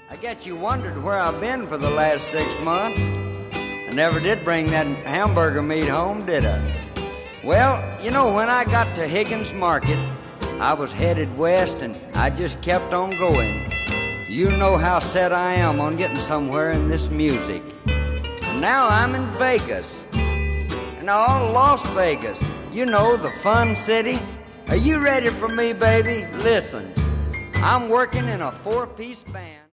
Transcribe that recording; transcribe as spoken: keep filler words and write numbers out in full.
I guess you wondered where I've been for the last six months. I never did bring that hamburger meat home, did I? Well, you know, when I got to Higgins Market, I was headed west and I just kept on going. You know how set I am on getting somewhere in this music. And now I'm in Vegas. And oh, Las Vegas, you know, the fun city. Are you ready for me, baby? Listen, I'm working in a four-piece band.